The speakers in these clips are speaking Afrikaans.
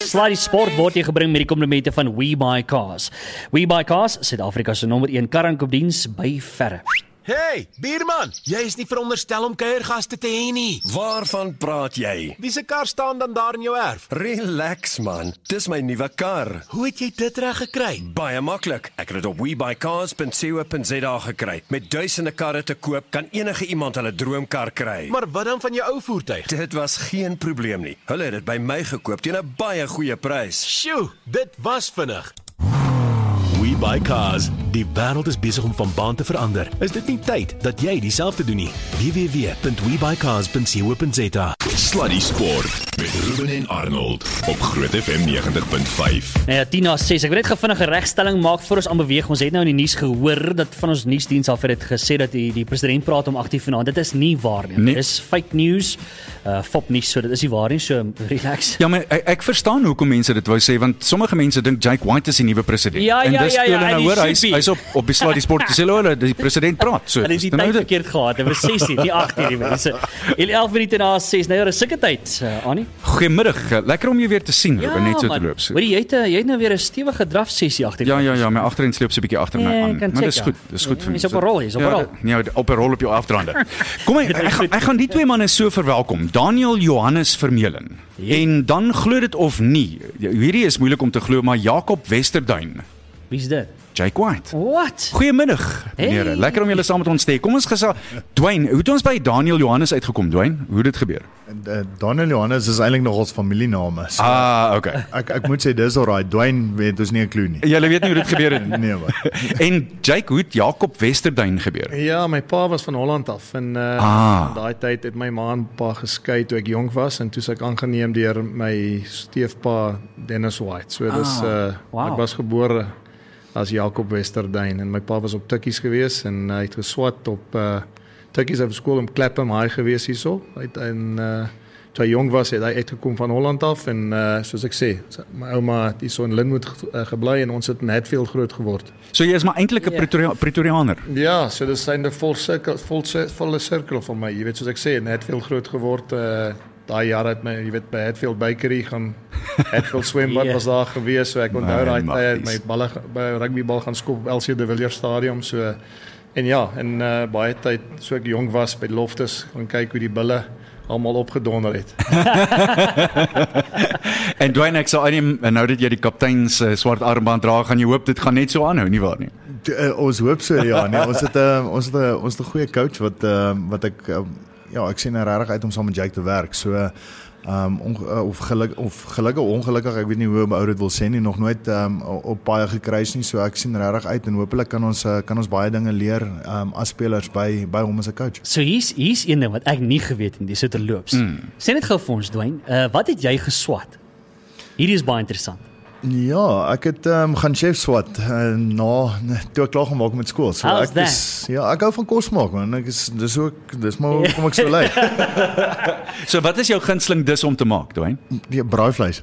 Sluddy Sport word jy gebring met die komplimente van WeBuyCars. WeBuyCars, Suid-Afrika se nommer 1 kar-aankoopdiens by verre. Hey, bierman, jy is nie veronderstel om kuiergaste te hê nie. Waarvan praat jy? Wie se kar staan dan daar in jou erf? Relax man, dis my nuwe kar. Hoe het jy dit reg gekry? Baie maklik. Ek het dit op webuycars.co.za gekry. Met duisende karre te koop, kan enige iemand hulle droomkar kry. Maar wat dan van jou ou voertuig? Dit was geen probleem nie. Hulle het dit by my gekoop teen 'n baie goeie prys. Sjoe, dit was vinnig. WeBuyCars, die wêreld is besig om van baan te verander. Is dit nie tyd dat jy dieselfde doen nie? www.webuycars.co.za. Sluddy Sport met Ruben en Arnold op Groot FM 90.5. Nou ja, 10:06. Ek wil net gevinnige regstelling maak voor ons aanbeweeg. Ons het nou in die nuus gehoor dat van ons nuusdiens af het gesê dat die president praat om 8:00 vanaand. Dit is nie waar nie. Dit is fake news. Fop nuus, so dit is nie waar nie. So relax. Ja, maar ek verstaan hoekom mense dit wou sê, want sommige mense dink Jake White is die nuwe president. Ja, en dis toe hulle nou hoor, hy hy's op die Sluddy Sport te sê, hulle die president praat. So hulle het die tyd verkeerd gehad. Dit was 6:00, nie 8:00 nie, mense. 11 minute na 6. Nou ja, dis sulke tyd, Annie. Goeiemiddag. Lekker om jou weer te sien, Ruben, net so te loop. Hoor jy het nou weer 'n stewige draf sessie agter. Ja, my agterin sleep so 'n bietjie agter my aan. Maar dis goed, dis goed vir my. Jy's op 'n rol, jy's op 'n rol. Nee, op 'n rol op jou afdraande. Kom ek gaan die twee manne so verwelkom. Daniel Johannes Vermeulen. En dan glo dit of nie. Hierdie is moeilik om te glo, maar Jakob Westerduin. Wie's dit? Jake White. What? Goeiemiddag, meneere. Hey. Lekker om julle saam met ons te hê. Kom ons gesels. Dwayne, hoe het ons by Daniel Johannes uitgekom, Dwayne? Hoe het dit gebeur? Daniel Johannes is eintlik nog ons familiename. So Okay. Ek moet sê dis alright. Dwayne weet ons nie 'n klou nie. Julle weet nie hoe dit gebeur het nie. Nee, maar. En Jake, hoe het Jakob Westerduin gebeur? Ja, my pa was van Holland af en in daai tyd het my ma en pa geskei toe ek jonk was en toe is ek aangeneem deur my stiefpa Dennis White. So dis wow. Ek was gebore as Jakob Westerduin en my pa was op Tikkies gewees en hy het geswat op Tikkies op skool om Clapham High gewees hierso. Toe hy jong was het hy uitgekom van Holland af en soos ek sê, my ouma het hier so in Linwood gebly en ons het in Hatfield groot geword. So jy is maar eintlik 'n Pretoriaaner. Ja, so dis syne volle sirkel van my. Jy weet soos ek sê, in Hatfield groot geword. Daai jaar het my, jy weet, by Hatfield Bakery gaan Hatfield swembad was daar gewees, so ek onthou daai tyd my balle by rugbybal gaan skop op LC de Villiers stadion, so en ja, en baie tyd so ek jong was by Loftus gaan kyk hoe die bulle almal opgedonder het. En Dwayne, ek sal aanneem nou dat jy die kaptein se swart armband dra, gaan jy hoop dit gaan net so aanhou, nie waar nie? Ons hoop so, ja, nee, ons het 'n goeie coach wat ek ek sien regtig uit om saam met Jake te werk. So gelukkig ongelukkig, ek weet nie hoe my ou dit wil sê nie, nog nooit op paai gekruis nie. So ek sien regtig uit en hopelik kan ons baie dinge leer as spelers by hom as 'n coach. So hier's een ding wat ek nie geweet het nie, dis so terloops. Sê net gou vir ons, Dwayne, wat het jy geswat? Hierdie is baie interessant. Ja, ek het gaan chef swat toe ek klaar gemaak met skool. So ek hou van kos maak, man. Dis maar hoekom ek so lyk. So wat is jou gunsteling dis om te maak, Dwayne? Ja, braaivleis.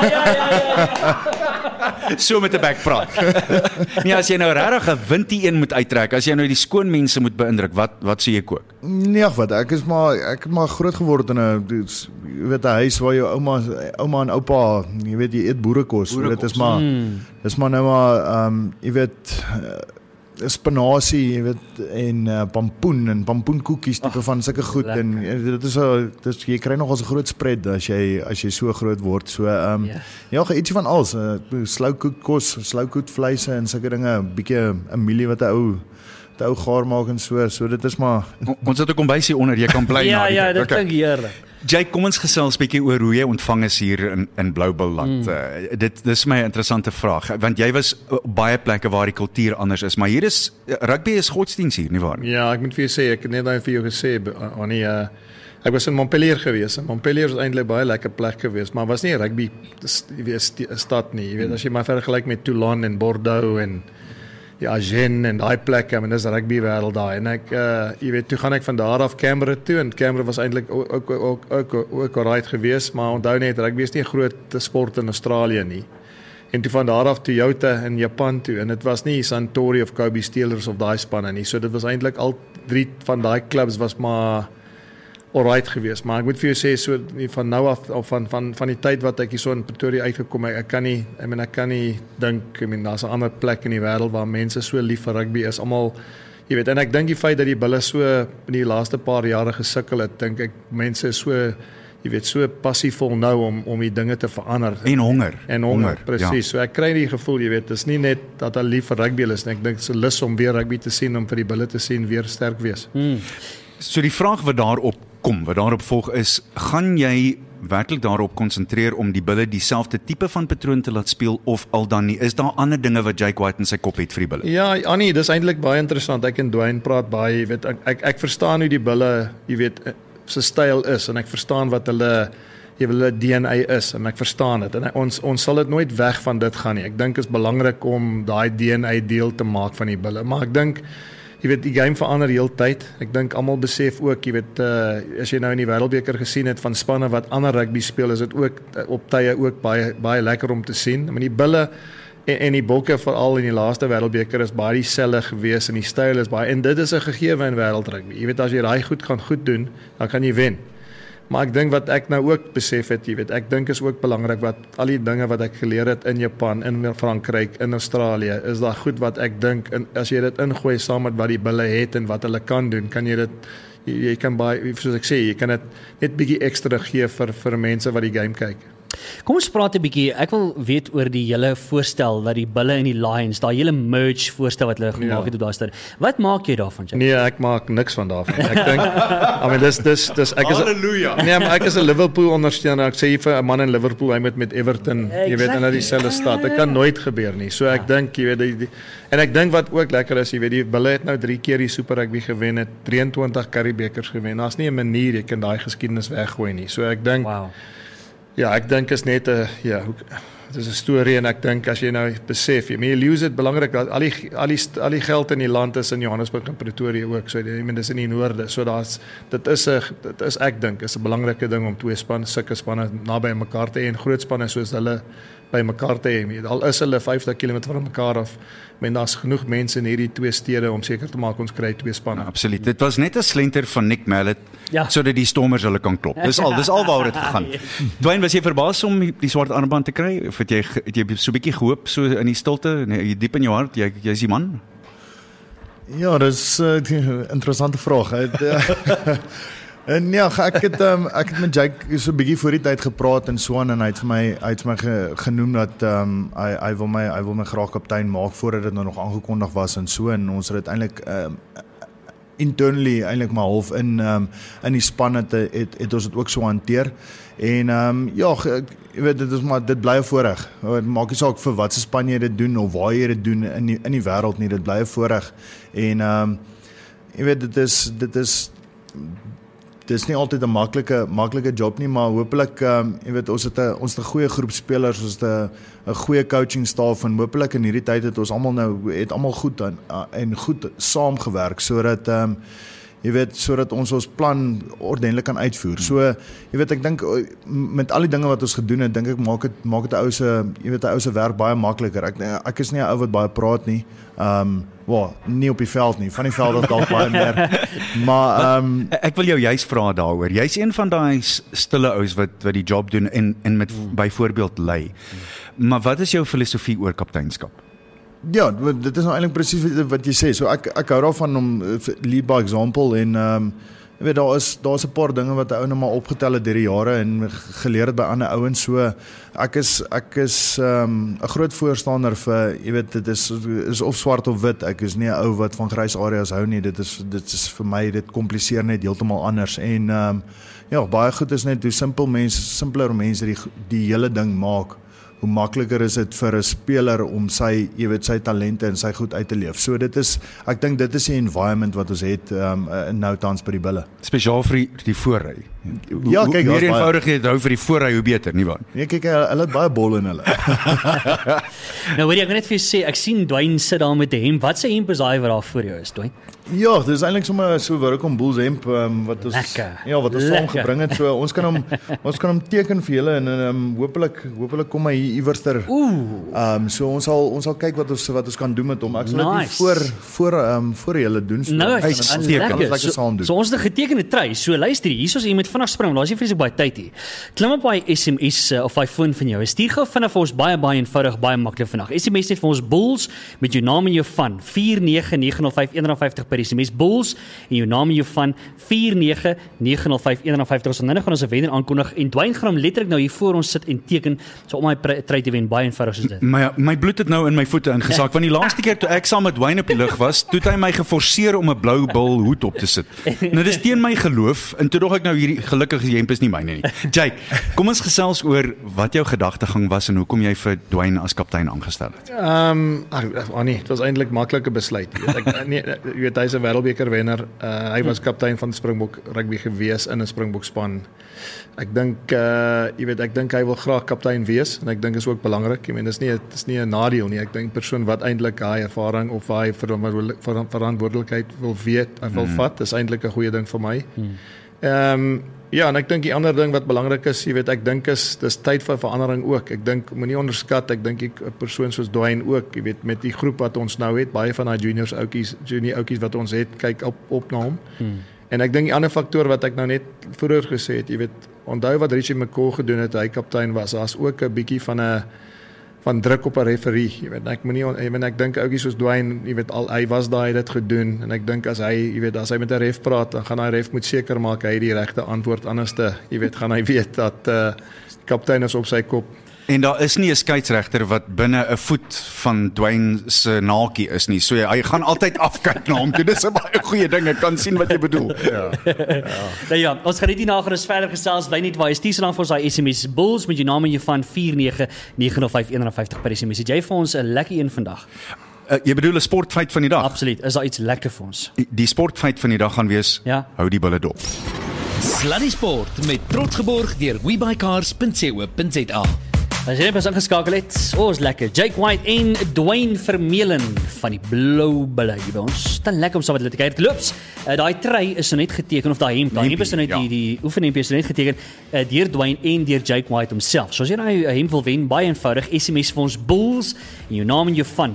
Ja. So met 'n bek praat. Nee, as jy nou regtig 'n wintie een moet uittrek, as jy nou die skoon mense moet beïndruk, wat sê jy kook? Nee, ek het maar groot geword in 'n huis waar jou ouma en oupa, jy weet, jy eet boerekos. Dit is maar nou maar jy weet spinasie, jy weet, en pampoenkoekies tipe van sulke goed lekker. En dit is jy kry nog as 'n groot spread as jy so groot word. So ietsie van alles, sloukoek vleise en sulke dinge, 'n bietjie 'n mielie wat 'n ou gaar maak en so dit is maar ons het 'n kombuisie onder, jy kan bly na. Ja, dit klink heerlik. Jake, kom ons gesels bietjie oor hoe jy ontvang is hier in Blou Bulland. Dit is my 'n interessante vraag, want jy was baie plekke waar die kultuur anders is, maar hier is rugby is godsdiens hier, nie waar nie? Ja, ek moet vir jou sê, ek het net nou vir jou gesê, Annie, ek was in Montpellier gewees. Montpellier is eintlik baie lekker plek gewees, maar was nie rugby stad nie. Jy weet, as jy maar vergelyk met Toulon en Bordeaux en Agen en daai plekke, en dis rugby wêreld daai. En ek jy weet, toe gaan ek van daar af Canberra toe en Canberra was eintlik ook alright geweest, maar onthou net rugby is nie 'n groot sport in Australië nie. En toe van daar af Toyota in Japan toe en dit was nie Suntory of Kobe Steelers of daai spanne nie. So dit was eintlik al 3 van daai clubs was maar alright gewees, maar ek moet vir jou sê so van nou af of van die tyd wat ek hier so in Pretoria uitgekom het, ek kan nie dink, daar's 'n ander plek in die wêreld waar mense so lief vir rugby is, almal, jy weet, en ek dink die feit dat die Bulle so in die laaste paar jare gesukkel het, dink ek mense is so, jy weet, so passievol nou om die dinge te verander. En honger. Presies. Ja. So ek kry die gevoel, jy weet, dis nie net dat hulle lief vir rugby is nie, ek dink dis 'n lus om weer rugby te sien, om vir die Bulle te sien weer sterk wees. So die vraag wat daarop volg is, gaan jy werklik daarop konsentreer om die Bulle dieselfde tipe van patroon te laat speel of al dan nie? Is daar ander dinge wat Jake White in sy kop het vir die Bulle? Ja, Annie, dis eintlik baie interessant. Ek en Dwayne praat baie, jy weet, ek verstaan hoe die Bulle, jy weet, se styl is en ek verstaan wat hulle DNA is en ek verstaan dit en ons sal dit nooit weg van dit gaan nie. Ek dink is belangrik om daai DNA deel te maak van die Bulle, maar ek dink jy weet, die game verander heeltyd. Ek dink almal besef ook, jy weet, as jy nou in die Wêreldbeker gesien het van spanne wat ander rugby speel, is dit ook op tye ook baie lekker om te sien. Maar die Bulle en die Bokke veral in die laaste Wêreldbeker is baie dieselfde gewees en die styl is baie, en dit is 'n gegewe in wêreldrugby. Jy weet, as jy daai goed doen, dan kan jy wen. Maar ek dink wat ek nou ook besef het, jy weet, ek dink is ook belangrik wat al die dinge wat ek geleer het in Japan, in Frankryk, in Australië, is daar goed wat ek dink, en as jy dit ingooi saam met wat die Bulle het en wat hulle kan doen, kan jy dit, jy kan baie, soos ek sê, jy kan dit net bietjie ekstra gee vir mense wat die game kyk. Kom ons praat 'n bietjie. Ek wil weet oor die hele voorstel wat die Bulle en die Lions, daai hele merge voorstel wat hulle gemaak het op daai stadium. Wat maak jy daarvan, Jack? Nee, ek maak niks van daarvan. Ek dink, dis ek is Halleluja. Nee, maar ek is 'n Liverpool ondersteuner. Ek sê vir 'n man in Liverpool, hy moet met Everton, jy weet, in dieselfde stad. Dit kan nooit gebeur nie. So ek dink, jy weet, en ek dink wat ook lekker is, jy weet, die Bulle het nou 3 keer die Super Rugby gewen, het 23 Currie-bekers gewen. Daar's nie 'n manier jy kan daai geskiedenis weggooi nie. So ek dink, ja, ek dink is net 'n dit is 'n storie en ek dink as jy nou besef, jy lose dit belangrik dat al die geld in die land is in Johannesburg en Pretoria ook. So dis in die noorde. So dit is ek dink is 'n belangrike ding om twee sulke spanne naby mekaar te hê en groot spanne soos hulle by mekaar te hê. Al is hulle 50 km van mekaar af, men daar's genoeg mense in hierdie twee stede om seker te maak ons kry twee spanne. Absoluut. Dit was net 'n slenter van Nick Mallet sodat die Stormers hulle kan klop. Dis al waaroor dit gegaan. Dwayne, was jy verbaas om die swart armband te kry of het jy so 'n bietjie gehoop so in die stilte, diep in jou hart, jy's die man? Ja, dis 'n interessante vraag. En ja, ek het met Jake so 'n bietjie voor die tyd gepraat in Swan en hy het vir my genoem dat hy wil my graag kaptein maak voordat dit nou nog aangekondig was en so, en ons het eintlik internally eintlik maar half in die span het ons dit ook so hanteer. En ja, jy weet, dit bly 'n voorreg. Dit maak nie saak vir wat se span jy dit doen of waar jy dit doen in die wêreld nie, dit bly 'n voorreg. En jy weet, dit is nie altyd 'n maklike job nie, maar hopelik jy weet, ons het 'n goeie groep spelers, ons het 'n goeie coaching staf en hopelik in hierdie tyd het ons almal goed en goed saamgewerk sodat jy weet, sodat ons plan ordentlik kan uitvoer. So, jy weet, ek dink met al die dinge wat ons gedoen het, dink ek maak dit 'n ou se werk baie makliker. Ek is nie 'n ou wat baie praat nie. Nie op die veld nie. Van die veld af dalk baie meer. Maar ek wil jou juist vra daaroor. Jy's een van daai stille ouens wat die job doen en met byvoorbeeld lei. Maar wat is jou filosofie oor kapteinskap? Ja, dit is nou eintlik presies wat jy sê. So ek hou daarvan om lead by example en jy weet, daar's 'n paar dinge wat 'n ou nou maar opgetel het deur die jare en geleer het by ander ouens. So ek is 'n groot voorstander vir, jy weet, dit is of swart of wit. Ek is nie 'n ou wat van grys areas hou nie. Dit is vir my, dit kompliseer net heeltemal anders. En ja, baie goed is net hoe simpeler mense die hele ding maak, hoe makliker is dit vir 'n speler om sy talente en sy goed uit te leef. So ek dink dit is die environment wat ons het nou tans by die Bulle. Spesiaal vir die voorry. Ja, kyk, hoe meer eenvoudig jy dit hou vir die voorry, hoe beter, nie waar? Nee, kyk, hulle het baie bol in hulle. Nou weet jy, ek wil net vir jou sê, ek sien Dwayne sit daar met 'n hemp. Wat se hemp is daai wat daar voor jou is, Dwayne? Ja, dit is eintlik sommer so Welkom Bulls hemp wat ons saamgebring het. So ons kan hom teken vir julle en hopelik kom hy bietjie iewerster. So ons sal kyk wat ons kan doen met hom. Ek sal dit voor julle doen. So Nou, ons is lekker so, saam doen. so ons het 'n getekende trui. So luister hier, soos jy moet vinnig spring, daar is nie vreeslik baie tyd hier. Klim op daai SMS of daai foon van jou. Stuur gou vinnig vir ons baie eenvoudig, baie maklik vandag. SMS net vir ons Bulls met jou naam en jou van 49905 R1.50 per SMS Bulls en jou naam en jou van 49905 R1.50. Ons nou gaan ons 'n wenner aankondig en Dwayne gaan hom letterlik nou hier voor ons sit en teken so om my trui te wen, baie eenvoudig soos dit. My bloed het nou in my voete ingesak want die laaste keer toe ek saam met Dwayne op die lug was, toe het hy my geforseer om 'n blou bil hoed op te sit. Nou dis teen my geloof en toe dog ek nou hierdie gelukkige hemp is nie myne nie. Jake, kom ons gesels oor wat jou gedagtegang was en hoekom jy vir Dwayne as kaptein aangestel het. Nee, dit was eintlik maklike besluit. Jy weet hy's 'n wêreldbeker wenner. Hy was kaptein van Springbok rugby gewees in 'n Springbok span. Ek dink ek dink hy wil graag kaptein wees en ek dink is ook belangrik. Ek meen dis nie 'n nadeel nie. Ek dink persoon wat eintlik daai ervaring of daai verantwoordelikheid wil wil vat, is eintlik 'n goeie ding vir my. Ja, en ek dink die ander ding wat belangrik is, ek dink dis tyd vir verandering ook. Ek dink moenie onderskat, ek dink 'n persoon soos Dwayne ook, met die groep wat ons nou het, baie van daai junior ouetjies wat ons het, kyk op na hom. En ek dink die ander faktor wat ek nou net vroeër gesê het, onthou wat Richie McCaw gedoen het, hy kaptein was, daar's ook 'n bietjie van druk op 'n referee, ek dink ouetjies soos Dwayne, hy was daar, hy het dit gedoen, en ek dink as hy, as hy met 'n ref praat, dan gaan hy ref moet seker maak, hy het die regte antwoord, anderste, gaan hy weet dat kaptein is op sy kop. En daar is nie 'n skeieregter wat binne 'n voet van Dwayne se naakie is nie. So hy gaan altyd afkyk na hom. Dis 'n baie goeie ding. Ek kan sien wat jy bedoel. Nou ja, ons gaan net hierna gerus verder gesels. Bly net waar jy stuur so lank vir ons daai SMS Bulls met jou naam en jou van 49905 R1.50 per SMS. Het jy vir ons 'n lekker een vandag? Jy bedoel 'n sportfeit van die dag? Absoluut. Is daar iets lekker vir ons? Die sportfeit van die dag gaan wees, hou die bulle dop. Sluddy Sport met trots geborg deur webuycars.co.za. As jy net pas ingeskakel het, ons lekker. Jake White en Dwayne Vermeulen van die Blou Bulle hier by ons. Dan lekker om saam met hulle te kyk. Loops, daai trui is nou net geteken of daai hemp is nou net die oefenhempie is nou net geteken deur Dwayne en deur Jake White homself. So as jy nou 'n hemp wil wen, baie eenvoudig, SMS vir ons Bulls en jou naam en jou van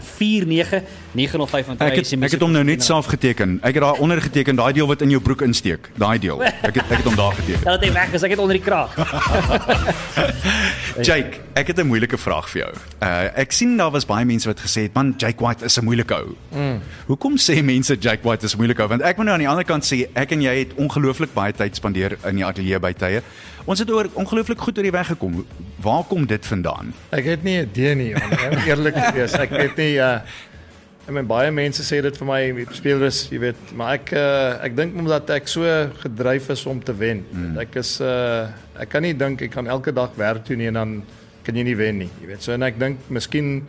49905 van Ek het hom nou net self geteken. Ek het daar onder geteken, daai deel wat in jou broek insteek, daai deel. Ek het hom daar geteken. Ja, dit weg, as ek het onder die kraag. Jake, ek het 'n moeilike vraag vir jou. Ek sien daar was baie mense wat gesê het, man, Jake White is 'n moeilike ou. Hoekom sê mense Jake White is 'n moeilike ou? Want ek moet nou aan die ander kant sê, ek en jy het ongelooflik baie tyd spandeer in die ateljee by tye. Ons het ongelooflik goed oor die weg gekom. Waar kom dit vandaan? Ek het nie 'n idee nie, om eerlik te wees. Ek weet nie, baie mense sê dit vir my, spelers, maar ek dink omdat ek so gedryf is om te wen. Ek kan nie dink ek kan elke dag werk doen en dan kan jy nie wen nie, So en ek dink miskien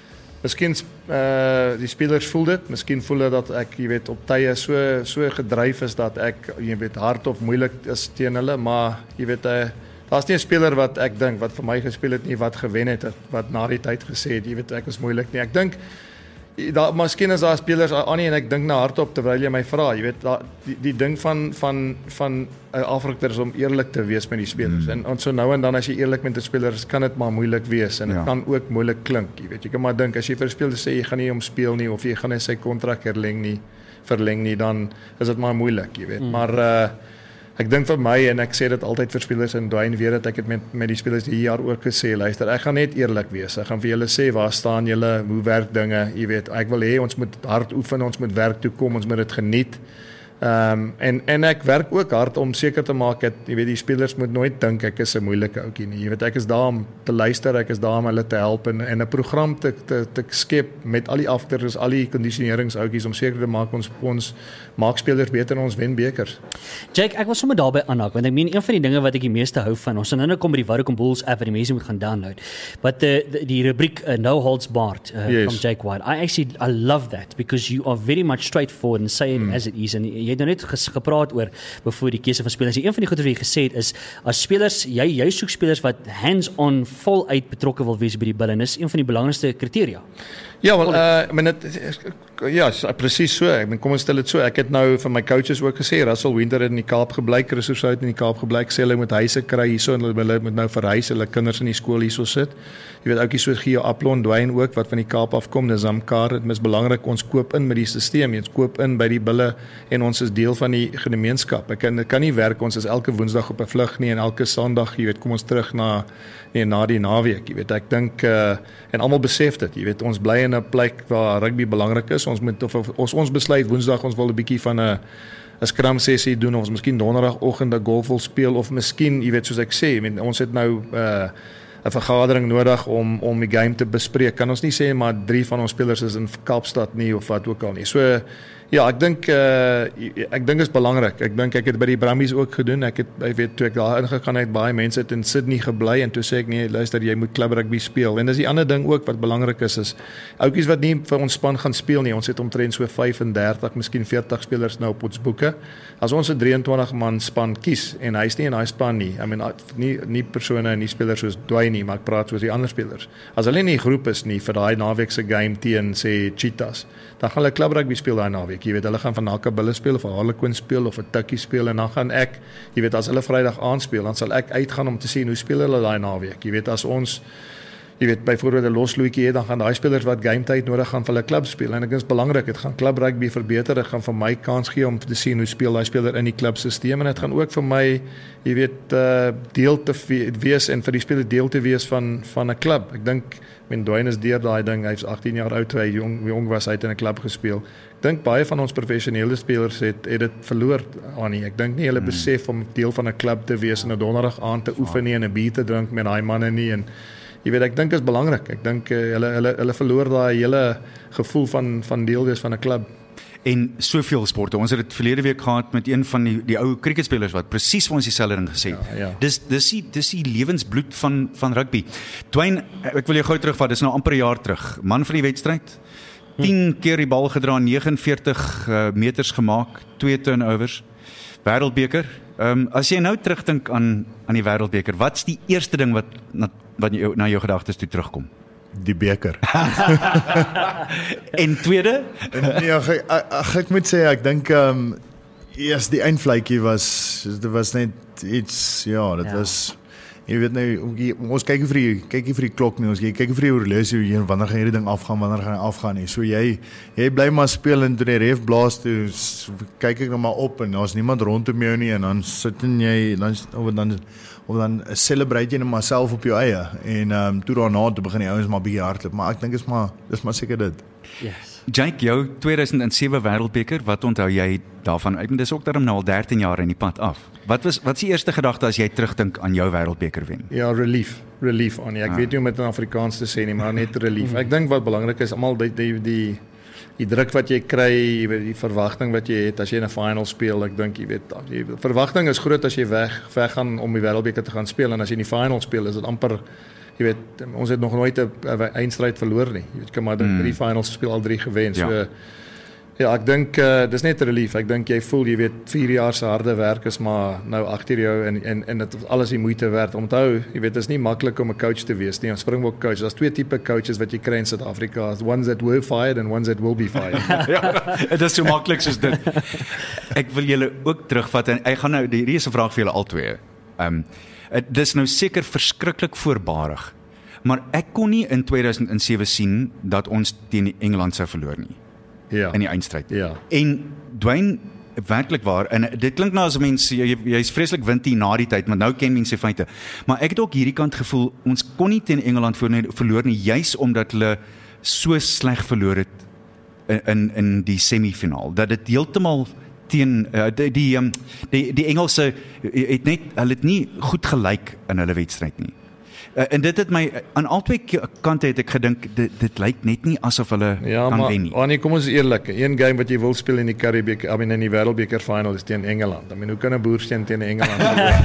die spelers voel dit, miskien voel hulle dat ek op tye so gedryf is dat ek hard of moeilik is teen hulle, maar daar's nie 'n speler wat ek dink wat vir my gespeel het nie wat gewen het wat na die tyd gesê het, ek is moeilik nie. Ek dink miskien is daar spelers Annie en ek dink na hardop terwyl jy my vra, die ding van 'n afrigter is om eerlik te wees met die spelers. En so nou en dan as jy eerlik met 'n speler is, kan dit maar moeilik wees en dit kan ook moeilik klink, Jy kan maar dink as jy vir 'n speler sê jy gaan nie hom speel nie of jy gaan nie sy kontrak verleng nie, dan is dit maar moeilik, Maar ek dink vir my, en ek sê dit altyd vir spelers, en Dwayne weet dat ek het met die spelers die jaar ook gesê, luister, ek gaan net eerlik wees, ek gaan vir julle sê, waar staan julle, hoe werk dinge, ek wil hê, ons moet hard oefen, ons moet werk toe kom, ons moet dit geniet, en ek werk ook hard om seker te maak dat die spelers moet nooit dink ek is 'n moeilike ouetjie nie. Ek is daar om te luister, ek is daar om hulle te help en 'n program te skep met al die afters, al die kondisioneringsouetjies om seker te maak ons maak spelers beter en ons wen bekers. Jake, ek wil sommer daarby aanhaak want ek meen een van die dinge wat ek die meeste hou van, ons gaan nou kom by die Vodacom Bulls app wat die mense moet gaan download. But die rubriek No Holds Barred from Jake White. I love that because you are very much straightforward and say it as it is, and Jy het nou net gepraat oor bijvoorbeeld die keuse van spelers. Een van die goeie wat jy gesê het is, as spelers, jy soek spelers wat hands-on voluit betrokke wil wees by die bil, en dis een van die belangrikste kriteria. Ja, wel, ja, presies so. Kom ons stel dit so. Ek het nou vir my coaches ook gesê, Russell Winter het in die Kaap gebly, Chris Rousseau het in die Kaap gebly, sê hulle moet huise kry hierso en hulle moet nou verhuis, hulle kinders in die skool hierso sit. Jy weet ouetjies soos Gio Aplon, Dwayne ook wat van die Kaap afkom, dis Zamkar, dit is belangrik ons koop in met die stelsel, ons koop in by die bulle en ons is deel van die gemeenskap. Dit kan nie werk ons is elke Woensdag op 'n vlug nie en elke Sondag, jy weet, kom ons terug na die naweek, jy weet. Ek dink en almal besef dit, jy weet, ons bly in 'n plek waar rugby belangrik is. Ons moet ons besluit Woensdag ons wil 'n bietjie van 'n scrum sessie doen, of ons miskien donderdagoggend 'n golf wil speel, of miskien, jy weet, soos ek sê, ons het nou 'n vergadering nodig om die game te bespreek. Kan ons nie sê maar 3 van ons spelers is in Kaapstad nie of wat ook al nie. So ja, ek dink is belangrik. Ek het by die Brumbies ook gedoen. Ek weet toe ek daar ingegaan het, baie mense het in Sydney gebly en toe sê ek nee, luister, jy moet klub rugby speel. En dis die ander ding ook wat belangrik is ouetjies wat nie vir ons span gaan speel nie. Ons het omtrent so 35, miskien 40 spelers nou op ons boeke. As ons 'n 23 man span kies en hy's nie in daai span nie. I mean nie persone en nie spelers soos Dwayne nie, maar ek praat soos die ander spelers. As hulle nie in die groep is nie vir daai naweek se game teen sê Cheetahs, dan gaan hulle klub rugby speel daai naweek. Jy weet, hulle gaan van Nakabulle speel of 'n Harlequin speel of 'n Tikkie speel en dan gaan ek, jy weet, as hulle Vrydag aanspeel, dan sal ek uitgaan om te sien hoe speel hulle daai naweek. Jy weet, as ons byvoorbeeld 'n losloetjie het, dan gaan daai spelers wat game tyd nodig gaan vir hulle klub speel. En ek dink dit is belangrik, dit gaan klub rugby verbeter, dit gaan vir my kans gee om te sien hoe speel daai speler in die klubstelsel en dit gaan ook vir my, jy weet, deel te wees en vir die speler deel te wees van 'n klub. Ek dink Dwayne is deur daai ding, hy's 18 jaar oud, hy jong was hy het in 'n klub gespeel. Ek dink baie van ons professionele spelers het dit verloor aan nie. Ek dink nie hulle besef om deel van 'n klub te wees en 'n donderdag aand te oefen nie en 'n bier te drink met daai manne nie en jy weet, ek dink is belangrik. Ek dink hulle verloor daai hele gevoel van deel wees van 'n klub. En soveel sporte. Ons het dit verlede week gehad met een van die ou cricketspelers wat presies vir ons dieselfde ding gesê het. Ja. Dis die lewensbloed van rugby. Dwayne, ek wil jou gou terugvat. Dis nou amper 'n jaar terug. Man van die wedstryd. 10 keer die bal gedra, 49 meters gemaak, 2 turnovers. Wêreldbeker. As jy nou terugdink aan die Wêreldbeker, wat's die eerste ding wat na jou gedagtes toe terugkom? Die beker. En tweede? Ja, ek moet sê, ek dink eers die eindvlakkie was net iets, ja, dit was, jy weet nou, ons kyk vir die klok nie, ons kyk vir die horlosie, wanneer gaan hierdie ding afgaan, wanneer gaan hy afgaan nie, so jy bly maar speel en toe die ref blaas toe, kyk ek nou maar op en daar's niemand rondom jou nie en dan sit jy, dan celebrate jy net maar self op jou eie en toe daarna te begin die ouens maar bietjie hardloop, maar ek dink dis maar seker dit. Yes. Jake, jou 2007 Wêreldbeker, wat onthou jy daarvan? Ek dis ook daarom nou al 13 jaar in die pad af. Wat is die eerste gedagte as jy terugdink aan jou Wêreldbeker wen? Ja, relief aan nie. Ek weet nie hoe om dit in Afrikaans te sê nie, maar net relief. Ek dink wat belangrik is, almal die druk wat jy kry, die verwagting wat jy het as jy in 'n final speel, ek dink jy weet, verwagting is groot as jy weggaan om die Wêreldbeker te gaan speel en as jy in die final speel, is dit amper, jy weet, ons het nog nooit 'n eindstryd verloor nie. Jy weet, kom maar 3 finals gespeel, al 3 gewen. So ja, ek dink dis net relief. Ek dink jy voel, jy weet, 4 jaar se harde werk is maar nou agter jou en dit alles die moeite werd. Onthou, jy weet, dit is nie maklik om 'n coach te wees nie. 'n Springbok coach, daar's 2 tipe coaches wat jy kry in Suid-Afrika. Ones that were fired and ones that will be fired. Ja, dit is so maklik soos dit. Ek wil julle ook terugvat en ek gaan nou hierdie is 'n vraag vir julle albei. Dis nou seker verskriklik voorbarig. Maar ek kon nie in 2007 sien dat ons teen Engeland sou verloor nie. Ja. In die eindstryd. Ja. En Dwayne, werklik waar, en dit klink nou as mense, jy's vreeslik windie na die tyd, maar nou ken mense feite. Maar ek het ook hierdie kant gevoel, ons kon nie teen Engeland verloor nie, juis omdat hulle so sleg verloor het in die semifinaal, dat dit heeltemal teen die Engelse het nie goed gelyk in hulle wedstryd nie. En dit het my aan albei kante het ek gedink dit lyk net nie asof hulle kan wen nie. Maar kom ons is eerlik, een game wat jy wil speel in die Currie-beker, in die Wêreldbeker final is teen Engeland. Hoe kan 'n boersteen teen Engeland?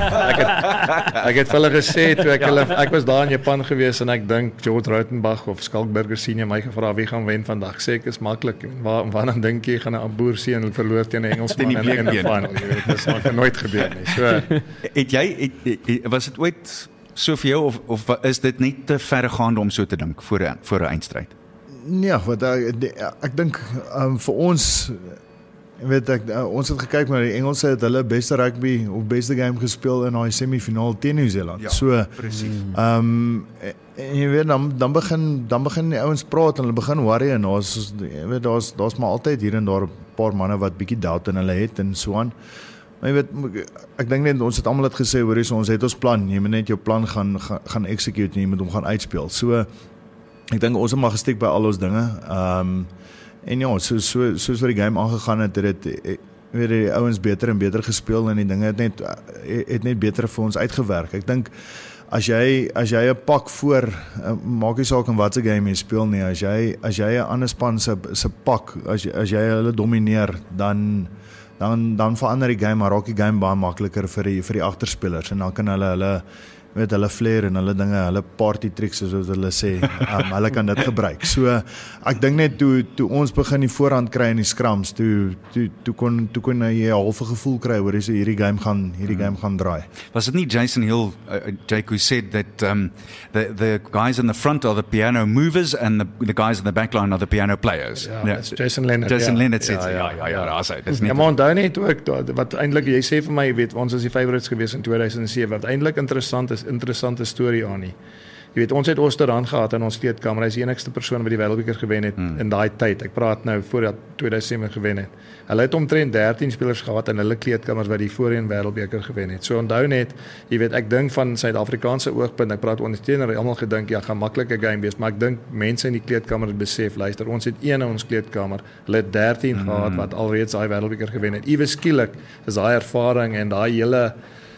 ek het vir hulle gesê toe ek was daar in Japan gewees en ek dink George Rautenbach of Skalkberger senior my gevra wie gaan wen vandag. Sê ek is maklik. Waarna dink jy gaan 'n boerseun verloor teen 'n Engelsman in die final? Jy weet, dit sal nooit gebeur nie. So was dit ooit so vir jou of is dit net te verregaande om so te dink voor 'n eindstryd? Nee, wat ek dink vir ons ons het gekyk maar die Engelse het hulle beste rugby of beste game gespeel in daai semifinaal teen Nieu-Seeland. Ja, so presies. Jy weet dan begin die ouens praat en hulle begin worry en daar's maar altyd hier en daar 'n paar manne wat bietjie doubt in hulle het en so aan. Maar jy weet, ek dink net ons het almal dit gesê hoor, ons het ons plan. Jy moet net jou plan gaan execute en jy moet hom gaan uitspeel. So ek dink ons het maar gestiek by al ons dinge. En ja, soos wat die game aangegaan het weet die ouens beter en beter gespeel en die dinge het net beter vir ons uitgewerk. Ek dink as jy 'n pak voor maak nie saak in watter game jy speel nie, as jy 'n ander span se pak as jy hulle domineer dan verander die game, maar raak die game baie makliker vir die agterspelers en dan kan hulle flair en hulle dinge, hulle party tricks soos hulle sê, hulle kan dit gebruik. So ek dink net toe ons begin die voorhand kry in die scrums, toe kon jy 'n halfe gevoel kry oor hierdie game gaan draai. Was it nie Jason Hill, Jake, who said that the guys in the front are the piano movers and the guys in the back line are the piano players? Ja, Jason Leonard. Jason Leonard sê Ja, maar onthou net ook wat eintlik jy sê vir my, weet ons is die favourites gewees in 2007, wat eintlik interessante storie aan nie. Jy weet, ons het Osterrand gehad in ons kleedkamer. Hy is die enigste persoon wat die Wêreldbeker gewen het in daai tyd. Ek praat nou voordat 2007 gewen het. Hulle het omtrent 13 spelers gehad in hulle kleedkamers wat die voorheen Wêreldbeker gewen het. So onthou net, jy weet, ek dink van Suid-Afrikaanse oogpunt, ek praat ondersteuner, almal gedink gaan maklike game wees, maar ek dink mense in die kleedkamer het besef, luister, ons het een in ons kleedkamer. Hulle het 13 gehad wat alreeds daai Wêreldbeker gewen het. Iewes skielik is daai ervaring en daai hele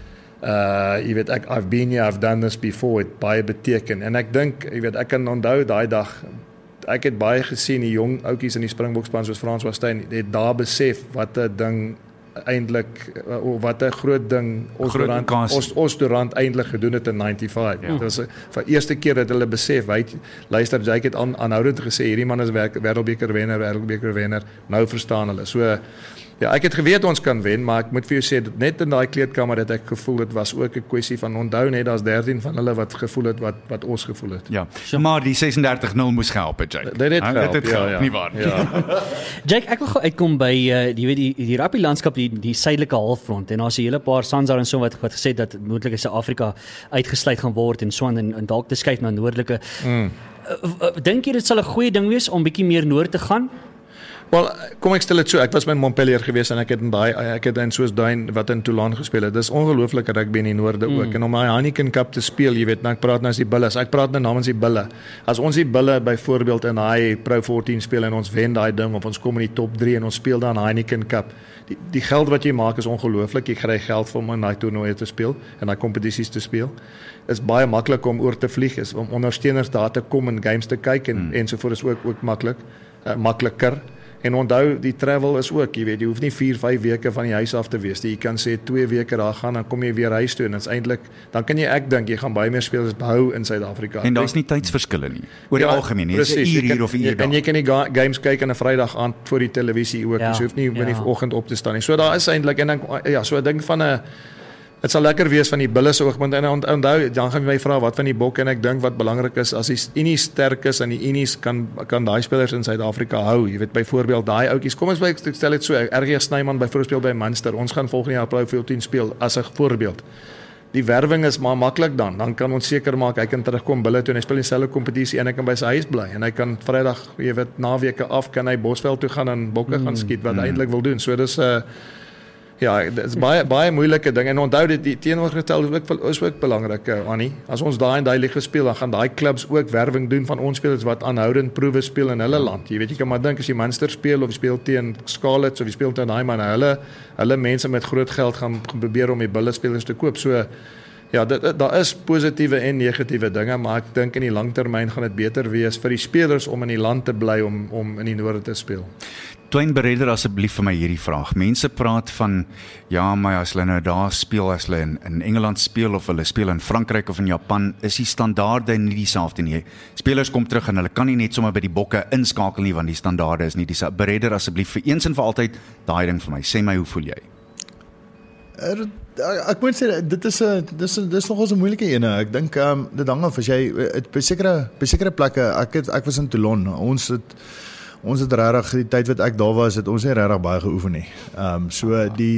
jy weet, I've been here, I've done this before, het baie beteken, en ek dink, jy weet, ek kan onthou daai dag, ek het baie gesien, die jong oukies in die Springbokspan soos Frans Westyn, het daar besef, wat 'n ding eintlik, wat 'n groot ding Osterrand eintlik gedoen het in 95. Dit was vir eerste keer dat hulle besef, luister, Jake het aanhoudend gesê, hierdie man is Wêreldbeker wenner, nou verstaan hulle, so ja, ek het geweet ons kan wen, maar ek moet vir jou sê, net in daai kleedkamer het ek gevoel, dit was ook 'n kwessie van onthou net, daar's 13 van hulle wat gevoel het, wat ons gevoel het. Ja, maar die 36-0 moes gehelp het, Jake. Dit het gehelp, nie waar. Ja. Jake, ek wil gou uitkom by die rugby landskap, die suidelike halfrond, en daar's 'n hele paar Sanzar en so wat gesê dat moontlik Suid-Afrika uitgesluit gaan word en so en dalk te skuif na noordelike. Dink jy dit sal 'n goeie ding wees om bietjie meer noord te gaan? Wel, kom ek stel dit so, ek was met Montpellier gewees en ek het in soos Duin wat in Toulon gespeel het. Dis ongelooflik rugby in die noorde ook. En om my Heineken Cup te speel, jy weet, nou ek praat nou as die Bulls. Ek praat nou namens die Bulle. As ons die Bulle byvoorbeeld in daai Pro 14 speel en ons wen daai ding of ons kom in die top 3 en ons speel dan Heineken Cup. Die geld wat jy maak is ongelooflik. Jy kry geld vir om in daai toernooie te speel en daai kompetisies te speel. Is baie maklik om oor te vlieg, is om ondersteuners daar te kom en games te kyk en so voort is ook makliker. En onthou, die travel is ook, jy weet, jy hoef nie 4-5 weke van die huis af te wees. Jy kan sê 2 weke daar gaan, dan kom jy weer huis toe en dit is eintlik, dan kan ek dink jy gaan baie meer spelers behou in Suid-Afrika. En daar's nie tydsverskille nie. Oor die algemeen, dis 'n uur hier of 'n uur daar. En jy kan die games kyk aan 'n Vrydag aand voor die televisie ook. Jy hoef nie in die oggend op te staan nie. So daar is eintlik en dan so 'n ding van dit sal lekker wees van die Bulle se oogpunt en onthou, dan gaan jy my vra wat van die Bokke en ek dink wat belangrik is, as die Unis sterk is en die Unis kan daai spelers in Suid-Afrika hou. Jy weet byvoorbeeld daai ouetjies, kom ons stel dit so, RG Snyman byvoorbeeld speel by Munster. Ons gaan volgende jaar Pro 14 speel as 'n voorbeeld. Die werwing is maar maklik dan kan ons seker maak hy kan terugkom Bulle toe en hy speel dieselfde kompetisie en hy kan by sy huis bly en hy kan Vrydag, jy weet, naweke af kan hy Bosveld toe gaan en bokke gaan skiet wat hy eintlik wil doen. So dis ja, dit is baie moeilike ding en onthou dit die teenoorgestel is ook belangrik, Annie. As ons daai en daai liga speel, dan gaan daai klubs ook werwing doen van ons spelers wat aanhoudend proewe speel in hulle land. Jy weet, jy kan maar dink as jy Munster speel of jy speel teen Scarlets of jy speel teen daai man, hulle mense met groot geld gaan probeer om die Bulle spelers te koop. So Ja, daar is positiewe en negatiewe dinge, maar ek dink in die langtermyn gaan dit beter wees vir die spelers om in die land te bly om in die noorde te speel. Dwayne, bereder asseblief vir my hierdie vraag. Mense praat van, ja, maar as hulle nou daar speel, as hulle in Engeland speel, of hulle speel in Frankryk of in Japan, is die standaarde nie dieselfde nie. Spelers kom terug en hulle kan nie net sommer by die bokke inskakel nie, want die standaarde is nie dieselfde. Bereder asseblief vir eens en vir altyd, daai ding vir my. Sê my, hoe voel jy? Ek moet sê dis nogals 'n moeilike ene. Ek dink dit hang af as jy by sekere plekke, ek was in Toulon. Ons het regtig die tyd wat ek daar was, het ons nie regtig baie geoefen nie. So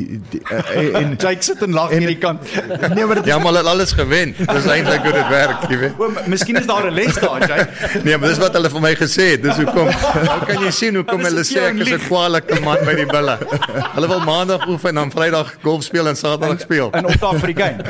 en Jake sit en lag aan die kant. Nee, maar Ja, maar hulle het alles gewen. Dis eintlik hoe dit werk, jy weet. Miskien is daar 'n les daar, Jake. Nee, maar dis wat hulle vir my gesê het. Dis hoekom. Nou kan jy sien hoekom hulle sê ek is 'n kwalike man by die bulle. Hulle wil maandag oefen en dan Vrydag golf speel en Saterdag speel. En opdaag vir die game.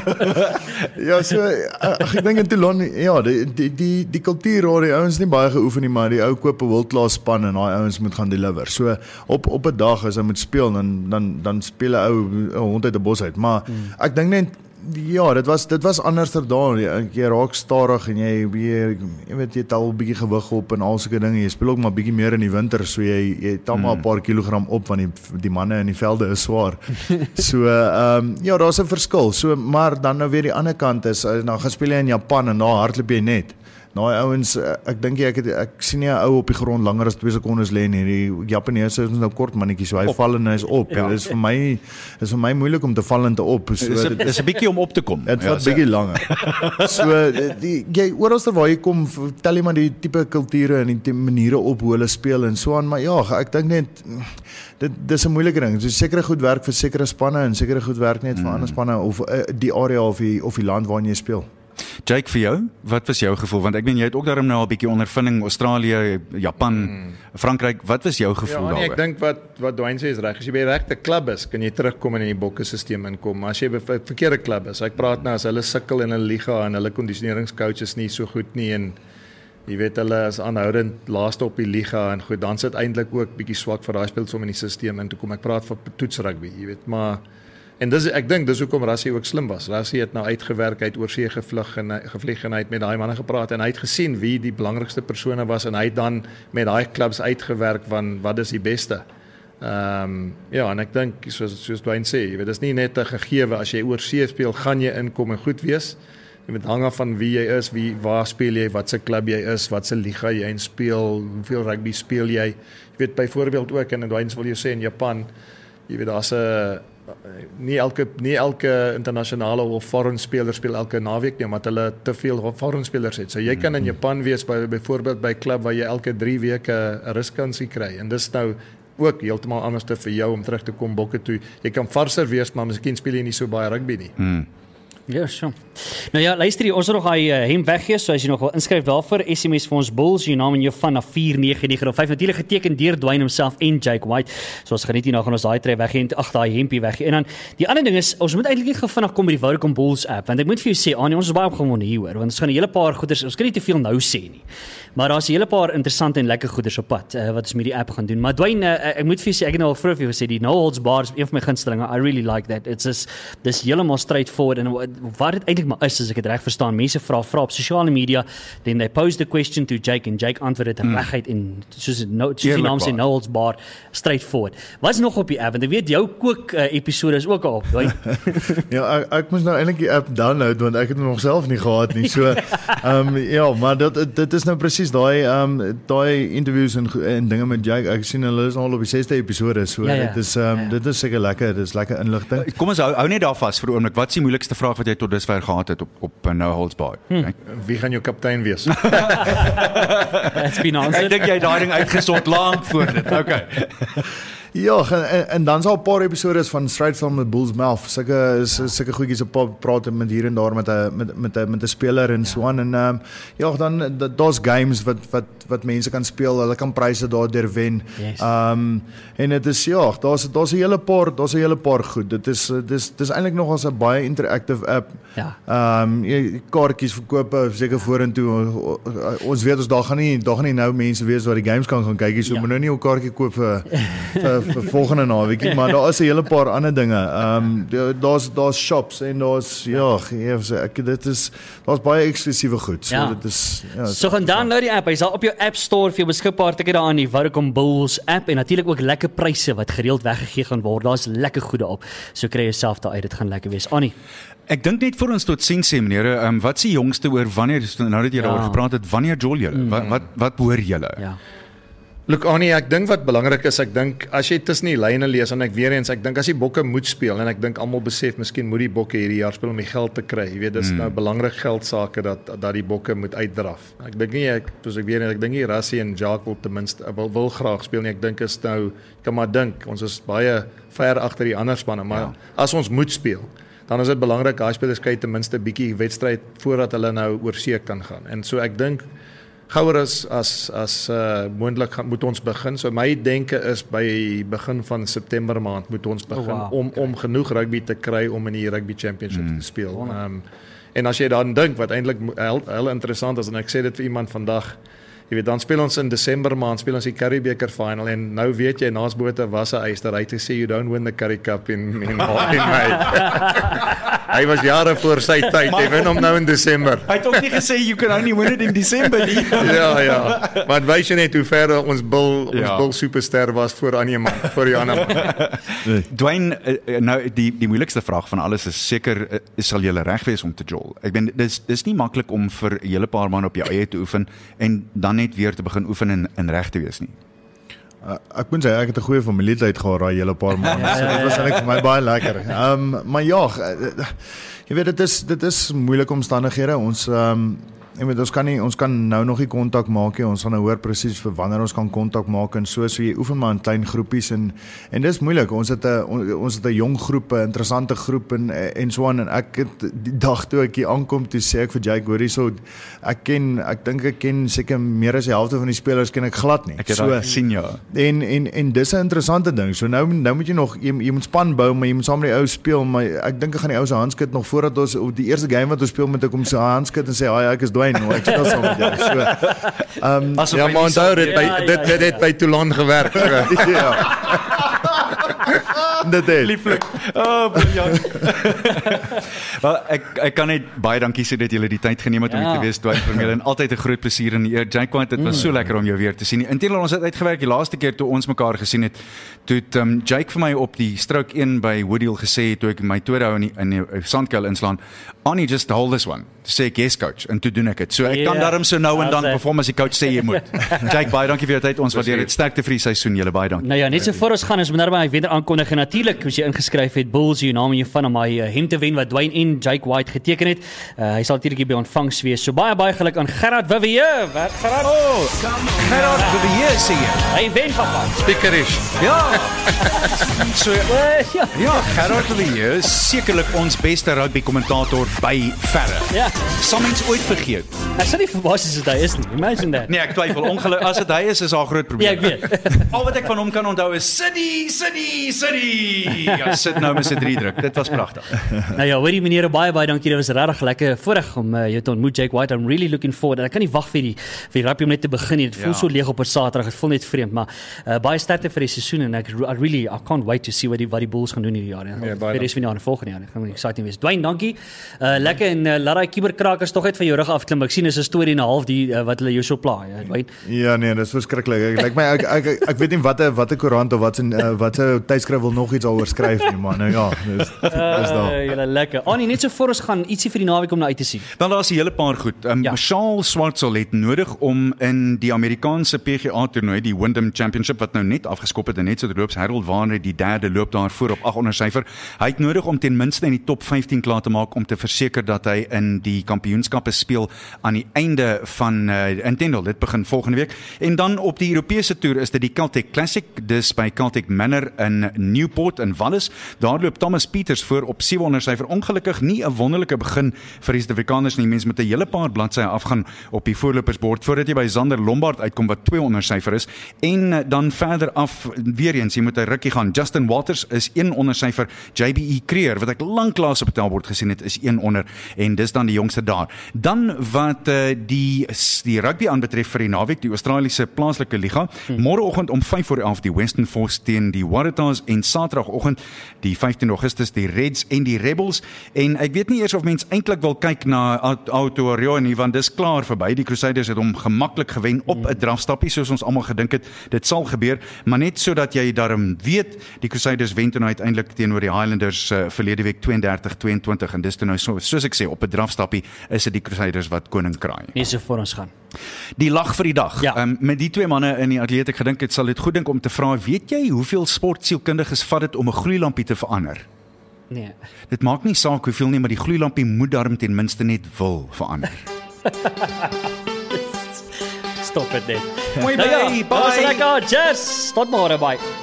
ja, so ek dink in Toulon, ja, die kultuur daar, die ouens nie baie geoefen nie, maar die ou koop 'n world-class span en daai ouens moet gaan deliver. So op 'n dag as hy moet speel, dan speel 'n ou hond uit 'n bos uit. Maar ek dink net ja, dit was anderster daar. Jy raak stadig en jy weet jy tel 'n bietjie gewig op en al sulke dinge. Jy speel ook maar bietjie meer in die winter, so jy tel maar 'n paar kilogram op want die manne in die velde is swaar. So ja, daar's 'n verskil. So maar dan nou weer die ander kant is, nou gaan speel jy in Japan en daar hardloop jy net. Nou ouens, ek dink ek sien nie 'n ou op die grond langer as 2 sekondes lê nie. Die Japaneese is nou kort mannetjie, so hy val en hy is op. Ja. Dit is vir my moeilik om te val en te op. So Dit is 'n bietjie om op te kom. Dit vat bietjie langer. So jy oralste waar jy kom, vertel jy maar die tipe kulture en die maniere op hoe hulle speel en so aan, maar ja, ek dink net dis 'n moeilike ding. So sekere goed werk vir sekere spanne en sekere goed werk net vir ander spanne of die area of die land waarin jy speel. Jake, vir jou, wat was jou gevoel? Want ek meen jy het ook daarom nou 'n bietjie ondervinding, Australië, Japan, Frankryk. Wat was jou gevoel daaroor? Ek dink wat Dwayne sê is reg. As jy by die regte klub is, kan jy terugkom en in die bokke-sisteem inkom. Maar as jy by 'n verkeerde klub is, ek praat nou as hulle sukkel in 'n liga en hulle kondisioneringscoach is nie so goed nie en jy weet hulle is aanhoudend laaste op die liga en goed, dan sit eintlik ook bietjie swak vir daai speels om in die sisteem in te kom. Ek praat van toetsrugby, jy weet, maar en ek dink dis hoekom Rassie ook slim was. Rassie het nou uitgewerk, hy het oorsee gevlieg en hy het met daai manne gepraat en hy het gesien wie die belangrikste persone was en hy het dan met daai klubs uitgewerk van wat is die beste. Ja, en ek dink soos Dwayne sê, jy weet, dis nie net 'n gegewe as jy oorsee speel, gaan jy inkom en goed wees. Jy moet hang af van wie jy is, waar speel jy, wat se klub jy is, wat se liga jy in speel, hoeveel rugby speel jy. Jy weet byvoorbeeld ook en Dwayne wil jy sê in Japan, jy weet daar's 'n nie elke internasionale of foreign speler speel elke naweek nie, omdat hulle te veel foreign spelers het. So jy kan in Japan wees byvoorbeeld by 'n klub waar jy elke 3 weke 'n ruskansie kry en dis nou ook heeltemal anders te vir jou om terug te kom bokke toe. Jy kan varser wees, maar miskien speel jy nie so baie rugby nie. Ja, sure. Nou ja, luister hier, ons het nog hy hemp weggee, so as jy nog wil inskryf daarvoor, SMS vir ons Bulls, jy naam en jou van na 49905, natuurlik geteken deur Dwayne homself en Jake White, so ons geniet hierna gaan ons daai tref weggee en daai hempie weggee. En dan die ander ding is, ons moet eintlik net vinnig kom met die Vodacom Bulls app, want ek moet vir jou sê, ons is baie opgewonde hier hoor, want ons gaan 'n hele paar goeders, ons kan nie te veel nou sê nie. Maar daar's 'n hele paar interessante en lekker goeders op pad wat ons met die app gaan doen. Maar Dwayne, ek moet vir jou sê, ek het nou al vroeër vir jou gesê, die No Holds Bar is een van my gunstelinge. I really like that. Dis heeltemal straightforward en wat dit eintlik maar is, as ek dit reg verstaan, mense vra op sosiale media, then they pose the question to Jake and Jake antwoord dit reguit en soos die naam sê, No Holds Bar, straightforward. Wat's nog op die app? Want ek weet jou kook episode is ook al op, Dwayne. Ja, ek moes nou eintlik die app download want ek het hom nog self nie gehad nie. So ja, maar dit is nou presies daai interviews en dinge met Jake. Ek sien hulle is al op die 6de episode, so dit is seker lekker, dit is lekker inligting. Kom ons hou net daar vas vir 'n oomblik. Wat is die moeilikste vraag wat jy tot dusver gehad het op No Holds Bar? Wie gaan jou kaptein wees? It's been answered. Ek dink jy daai ding uitgesort lank voor dit. Okay. Ja, en dan is al 'n paar episodes van Straight from the Bull's Mouth. Sulke goedjies op praat met hier en daar met 'n speler en so aan en ja, dan daar's games wat mense kan speel. Hulle kan pryse daardeur wen. Yes. En dit is ja, daar's 'n hele paar goed. Dit is eintlik nog as 'n baie interactive app. Ja. Kaartjies verkoop seker vorentoe. Ons weet daar gaan nie nou mense wees waar die games kan gaan kyk. So moet nou nie 'n kaartjie koop vir vir volgende naweekie, maar daar is 'n hele paar ander dinge. Daar's shops en daar's daar's baie eksklusiewe goed. So dit is So gaan download die app. Hy sal op jou App Store vir jou beskikbaar tik dit daar aan die Vodacom Bulls app en natuurlik ook lekker pryse wat gereeld weggegee gaan word. Daar's lekker goede op. So kry jouself daar uit. Dit gaan lekker wees. Annie. Ek dink net vir ons tot sien sê meneere, wat se jongste oor wanneer nou dat jy daaroor gepraat het, wanneer jol julle? Wat hoor julle? Ja. Look Annie, ek dink wat belangrik is, ek dink as jy tussen die lyne lees en ek dink as die bokke moet speel en ek dink almal besef miskien moet die bokke hierdie jaar speel om die geld te kry. Jy weet dis nou belangrik geldsake dat die bokke moet uitdraf. Ek dink nie ek dink nie Rassie en Jacques wil ten minste wil graag speel nie. Ek dink is nou kan maar dink ons is baie ver agter die ander spanne, maar as ons moet speel dan is dit belangrik daai spelers kry ten minste 'n bietjie wedstryd voordat hulle nou oor see kan gaan. En so ek dink gouer as moontlik moet ons begin. So my denke is by begin van September maand moet ons begin om genoeg rugby te kry om in die rugby championship te speel. En as jy dan dink wat eintlik heel interessant is en ek sê dit vir iemand vandag, jy weet dan speel ons in Desember maand speel ons die Currie Beeker final en nou weet jy naas Botha was 'n eis dat hy te sê you don't win the Currie Cup in May. Hy was jare voor sy tyd. Hy wen hom nou in Desember. Hy het ook nie gesê you can only win it in December nie. Ja. Maar wys jy net hoe ver ons bil superster was voor die ander man. Dwayne, nou die moeilikste vraag van alles is seker sal jy reg wees om te jol. Ek bedoel dis nie maklik om vir 'n hele paar maande op jou eie te oefen en dan net weer te begin oefen en reg te wees nie. Ek moet sê ek het 'n goeie familietyd gehad daai hele paar maande. So dit was eintlik vir my baie lekker. Maar ja, jy weet dit is moeilike omstandighede. Ons kan nou nog nie kontak maak nie. Ons gaan nou hoor presies vir wanneer ons kan kontak maak en so jy oefen maar in klein groepies en dis moeilik. Ons het 'n jong groep, 'n interessante groep en so aan en ek het die dag toe ek hier aankom toe sê ek vir Jake hoor hierso ek dink ek ken seker meer as die helfte van die spelers ken ek glad nie. Ek het so sien ja. En dis 'n interessante ding. So nou moet jy nog jy moet span bou, maar jy moet saam met die ou speel, maar ek dink ek gaan die ou se handskud nog voordat ons op die eerste game wat ons speel met ek om sy handskud en sê ek is Dwayne, nou ek speel saam met jou. So ja, maar onthou dit het by Toulon gewerk. Ja. Dit is lieflik. Briljant. Wel, ek kan net baie dankie sê dat julle die tyd geneem het om hier te wees, Dwayne Vermeulen, en altyd 'n groot plesier en eer. Jake White, dit was so lekker om jou weer te sien. Inteendeel ons het uitgewerk die laaste keer toe ons mekaar gesien het. Toe het Jake vir my op die stroke 1 by Woodhill gesê toe ek my tweede hou in die sandkuil inslaan. Annie, just hold this one. Sê ek yes coach en toe doen ek dit. So ek kan daarom so nou en dan perform as die coach sê jy moet. Jake, baie dankie vir jou tyd. Ons waardeer dit. Sterkte vir die seisoen. Julle baie dankie. Nou ja, net so voor ons gaan is nou by wenner aankondig en natuurlik as jy ingeskryf het Bulls jou naam en jou van om my hem te wen wat Dwayne en Jake White geteken het. Hy sal natuurlik hier by ontvangs wees. So baie geluk aan Gerard Vivier. Gerard. Gerard Vivier sê jy. Hy wen papa. Speakerish. Ja. So ja, Gerard Vivier is sekerlik ons beste rugby kommentator by verre. Ja. Sal mens ooit vergeet. Ek sal nie verbaas as dit hy is nie. Imagine that. Nee, ek twyfel. Ongelukkig as dit hy is daar 'n groot probleem. Ja, ek weet. Al wat ek van hom kan onthou is City. Ja, sit nou met sy 3 druk. Dit was pragtig. Nou ja, hoorie meneer, baie dankie. Dit was regtig lekker voorreg om jou te ontmoet, Jake White. I'm really looking forward. En ek kan nie wag vir die rugby om net te begin nie. Dit voel so leeg op 'n Saterdag. Dit voel net vreemd, maar baie sterkte vir die seisoen en I can't wait to see wat die Bulls gaan doen hierdie jaar. Vir die jaar en volgende jaar. Dit gaan exciting wees. Dwayne, dankie. Lekker en laat daai kiberkrakers tog uit van jou rug afklim. Ek sien is 'n storie en 'n half wat hulle jou so pla, Dwayne. Ja nee, dis verskriklik. Ek weet nie watter koerant of wat se tydskrif wil nog iets daaroor skryf nie, maar nou ja, dis daar. Julle lekker. Annie, net so voor ons gaan ietsie vir die naweek om na uit te sien. Dan daar's 'n hele paar goed. Charles Schwartzel het nodig om in die Amerikaanse PGA toernooi, die Wyndham Championship wat nou net afgeskop het en net so terloops, Harold Varner die derde loop daarvoor op 8 onder syfer. Hy het nodig om ten minste in die top 15 klaar te maak om te verseker dat hy in die kampioenskappe speel aan die einde van Inteendeel, dit begin volgende week. En dan op die Europese toer is dit die Celtic Classic, dis by Celtic Manor in Port in Wallis. Daar loop Thomas Pieters voor op 700 syfer. Ongelukkig nie 'n wonderlike begin vir die Suid-Afrikaners nie. Mense met 'n hele paar bladsye afgaan op die voorlopersbord voordat jy by Zander Lombard uitkom wat 200 syfer is. En dan verder af weer eens, jy moet 'n rukkie gaan. Justin Waters is 1 onder syfer. JBE Creer wat ek lanklaas op die tellbord gesien het, is 1 onder en dis dan die jongste daar. Dan wat die rugby aanbetref vir die naweek, die Australiese plaaslike liga. Môreoggend om 5:11 die Western Force teen die Waratahs en Saterdagoggend die 15 Augustus die Reds en die Rebels. En ek weet nie eers of mens eintlik wil kyk na Aotearoa nie, want dis klaar verby. Die Crusaders het hom gemaklik gewen op 'n drafstappie soos ons almal gedink het. Dit sal gebeur, maar net sodat jy daarom weet, die Crusaders wen toe nou uiteindelik teenoor die Highlanders verlede week 32-22 en dis toe nou soos ek sê op 'n drafstappie is dit die Crusaders wat koning kraai. Nie so voor ons gaan. Die lag vir die dag. Ja. Met die twee manne in die atleet ek gedink het sal dit goed dink om te vra, weet jy hoeveel sportsielkundiges vat dit om 'n gloeilampie te verander? Nee. Dit maak nie saak hoeveel nie, maar die gloeilampie moet darm ten minste net wil verander. Stop dit net. Mooi Nou ja, bye. was lekker. Cheers. Tot môre, bye.